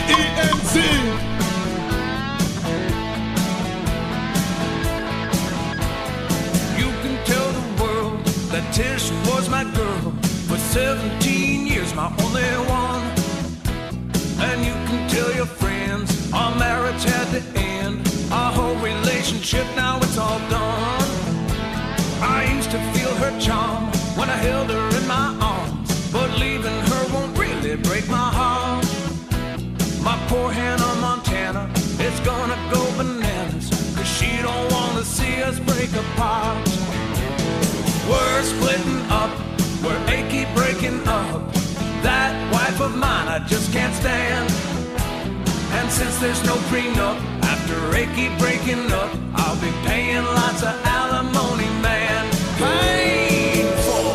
You can tell the world that Tish was my girl for 17 years, my only one. And you can tell your friends our marriage had to end, our whole relationship, now it's all done. I used to feel her charm when I held her in my arms, but leaving her won't really break my heart. My poor Hannah Montana is gonna go bananas, 'cause she don't wanna see us break apart. We're splitting up, we're achy breaking up. That wife of mine I just can't stand. And since there's no prenup, after achy breaking up, I'll be paying lots of alimony, man. Painful.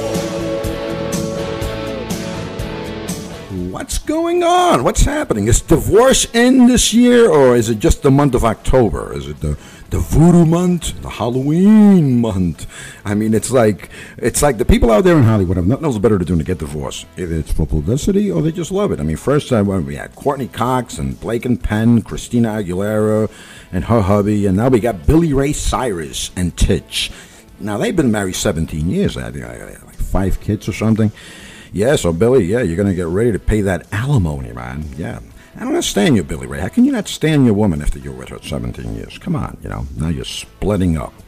What's going on? What's happening? Is divorce in this year, or is it just the month of October? Is it the voodoo month, the Halloween month? I mean, it's like the people out there in Hollywood have nothing else better to do than to get divorced. Either it's for publicity or they just love it. I mean, first we had Courtney Cox and Blake and Penn, Christina Aguilera and her hubby, and now we got Billy Ray Cyrus and Titch. Now, they've been married 17 years. I think like 5 kids or something. Yeah, so Billy, yeah, you're going to get ready to pay that alimony, man. Yeah. I don't understand you, Billy Ray. How can you not stand your woman after you're with her 17 years? Come on, now you're splitting up,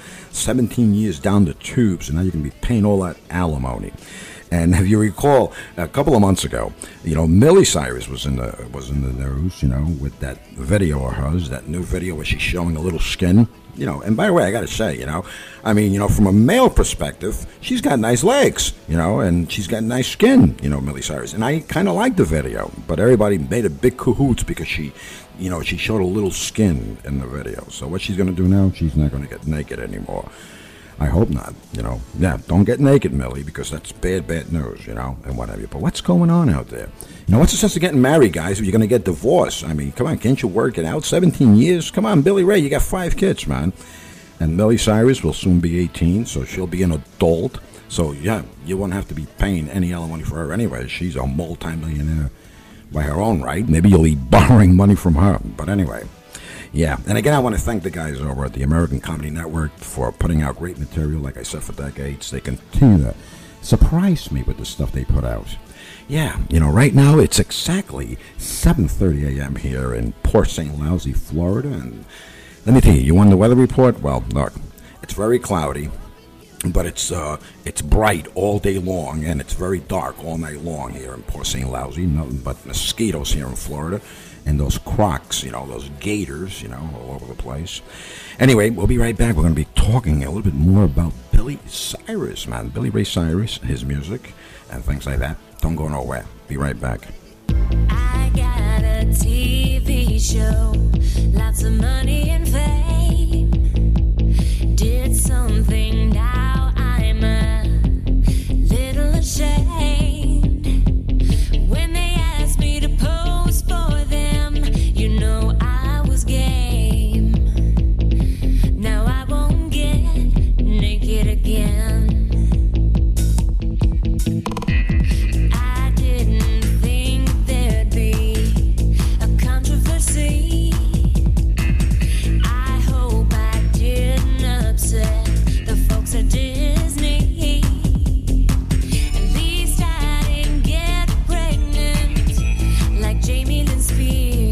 17 years down the tubes, and now you're going to be paying all that alimony. And if you recall, a couple of months ago, Miley Cyrus was in the news, with that video of hers, that new video where she's showing a little skin. And by the way, I got to say, from a male perspective, she's got nice legs, and she's got nice skin, Miley Cyrus. And I kind of liked the video, but everybody made a big cahoots because she showed a little skin in the video. So what she's going to do now, she's not going to get naked anymore. I hope not, Yeah, don't get naked, Millie, because that's bad news, and what have you. But what's going on out there? What's the sense of getting married, guys, if you're going to get divorced? I mean, come on, can't you work it out? 17 years? Come on, Billy Ray, you got 5 kids, man. And Miley Cyrus will soon be 18, so she'll be an adult. So, yeah, you won't have to be paying any alimony for her anyway. She's a multi-millionaire by her own right. Maybe you'll be borrowing money from her. But anyway, yeah. And again, I want to thank the guys over at the American Comedy Network for putting out great material, like I said, for decades. They continue to surprise me with the stuff they put out. Yeah, right now it's exactly 7:30 a.m. here in Port St. Lucie, Florida. And let me tell you, you want the weather report? Well, look, it's very cloudy, but it's bright all day long, and it's very dark all night long here in Port St. Lucie. Nothing but mosquitoes here in Florida, and those crocs, those gators, all over the place. Anyway, we'll be right back. We're going to be talking a little bit more about Billy Cyrus, man. Billy Ray Cyrus, his music, and things like that. Don't go nowhere. Be right back. I got a TV show, lots of money and fame. Did something, now I'm a little ashamed. When they asked me to pose for them, I was game. Now I won't get naked again. Jamie Lynn Spears.